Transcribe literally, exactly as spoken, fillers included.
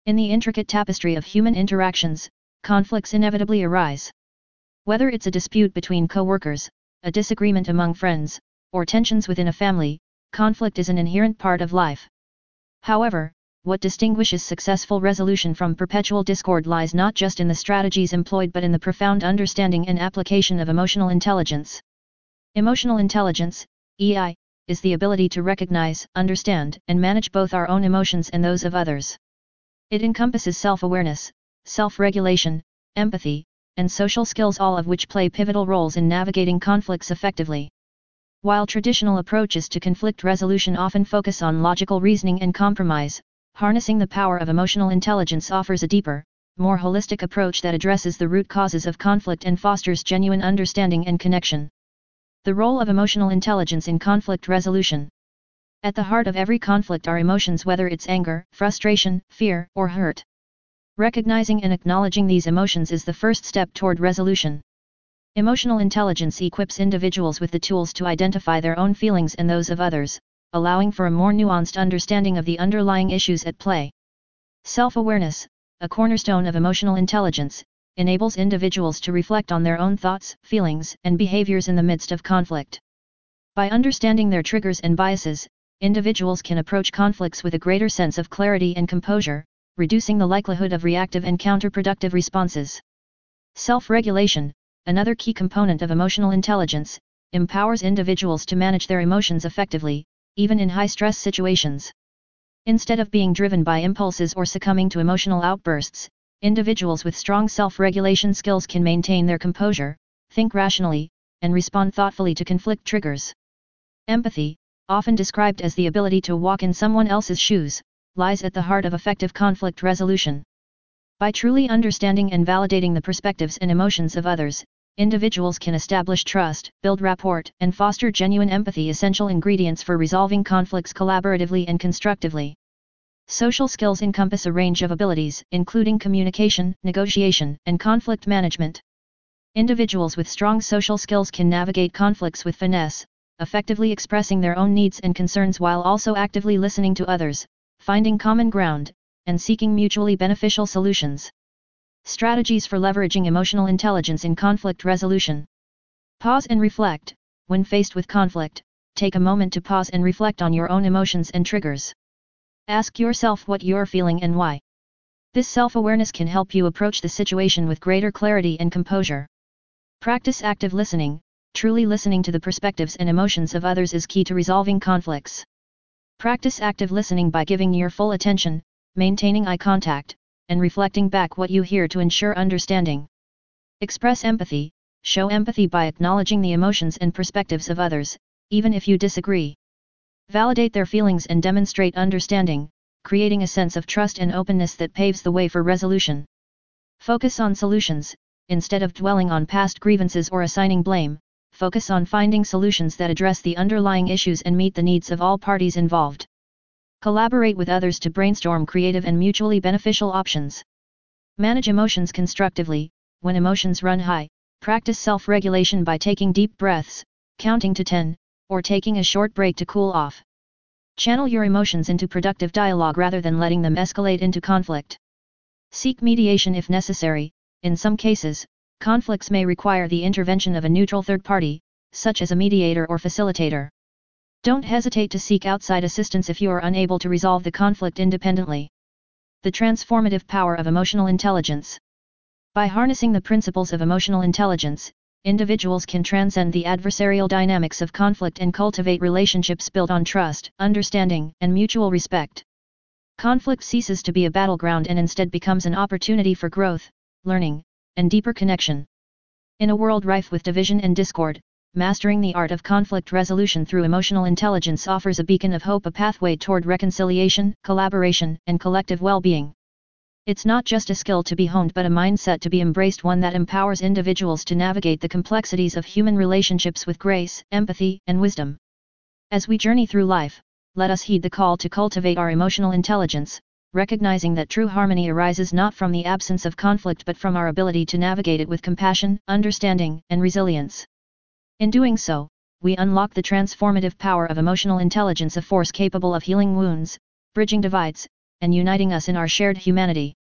In the intricate tapestry of human interactions, conflicts inevitably arise. Whether it's a dispute between co-workers, a disagreement among friends, or tensions within a family, conflict is an inherent part of life. However, what distinguishes successful resolution from perpetual discord lies not just in the strategies employed but in the profound understanding and application of emotional intelligence. Emotional intelligence, E I, is the ability to recognize, understand, and manage both our own emotions and those of others. It encompasses self-awareness, self-regulation, empathy, and social skills, all of which play pivotal roles in navigating conflicts effectively. While traditional approaches to conflict resolution often focus on logical reasoning and compromise, harnessing the power of emotional intelligence offers a deeper, more holistic approach that addresses the root causes of conflict and fosters genuine understanding and connection. The role of emotional intelligence in conflict resolution. At the heart of every conflict are emotions, whether it's anger, frustration, fear, or hurt. Recognizing and acknowledging these emotions is the first step toward resolution. Emotional intelligence equips individuals with the tools to identify their own feelings and those of others, allowing for a more nuanced understanding of the underlying issues at play. Self-awareness, a cornerstone of emotional intelligence, enables individuals to reflect on their own thoughts, feelings, and behaviors in the midst of conflict. By understanding their triggers and biases, individuals can approach conflicts with a greater sense of clarity and composure, reducing the likelihood of reactive and counterproductive responses. Self-regulation, another key component of emotional intelligence, empowers individuals to manage their emotions effectively, even in high-stress situations. Instead of being driven by impulses or succumbing to emotional outbursts, individuals with strong self-regulation skills can maintain their composure, think rationally, and respond thoughtfully to conflict triggers. Empathy, often described as the ability to walk in someone else's shoes, lies at the heart of effective conflict resolution. By truly understanding and validating the perspectives and emotions of others, individuals can establish trust, build rapport, and foster genuine empathy, essential ingredients for resolving conflicts collaboratively and constructively. Social skills encompass a range of abilities, including communication, negotiation, and conflict management. Individuals with strong social skills can navigate conflicts with finesse, effectively expressing their own needs and concerns while also actively listening to others, finding common ground, and seeking mutually beneficial solutions. Strategies for leveraging emotional intelligence in conflict resolution. Pause and reflect. When faced with conflict, take a moment to pause and reflect on your own emotions and triggers. Ask yourself what you're feeling and why. This self-awareness can help you approach the situation with greater clarity and composure. Practice active listening. Truly listening to the perspectives and emotions of others is key to resolving conflicts. Practice active listening by giving your full attention, maintaining eye contact, and reflecting back what you hear to ensure understanding. Express empathy. Show empathy by acknowledging the emotions and perspectives of others, even if you disagree. Validate their feelings and demonstrate understanding, creating a sense of trust and openness that paves the way for resolution. Focus on solutions. Instead of dwelling on past grievances or assigning blame, focus on finding solutions that address the underlying issues and meet the needs of all parties involved. Collaborate with others to brainstorm creative and mutually beneficial options. Manage emotions constructively. When emotions run high, practice self-regulation by taking deep breaths, counting to ten, or taking a short break to cool off. Channel your emotions into productive dialogue rather than letting them escalate into conflict. Seek mediation if necessary. In some cases, conflicts may require the intervention of a neutral third party, such as a mediator or facilitator. Don't hesitate to seek outside assistance if you are unable to resolve the conflict independently. The transformative power of emotional intelligence. By harnessing the principles of emotional intelligence, individuals can transcend the adversarial dynamics of conflict and cultivate relationships built on trust, understanding, and mutual respect. Conflict ceases to be a battleground and instead becomes an opportunity for growth, learning, and deeper connection. In a world rife with division and discord, mastering the art of conflict resolution through emotional intelligence offers a beacon of hope, a pathway toward reconciliation, collaboration, and collective well-being. It's not just a skill to be honed but a mindset to be embraced, one that empowers individuals to navigate the complexities of human relationships with grace, empathy, and wisdom. As we journey through life, let us heed the call to cultivate our emotional intelligence, recognizing that true harmony arises not from the absence of conflict but from our ability to navigate it with compassion, understanding, and resilience. In doing so, we unlock the transformative power of emotional intelligence, a force capable of healing wounds, bridging divides, and uniting us in our shared humanity.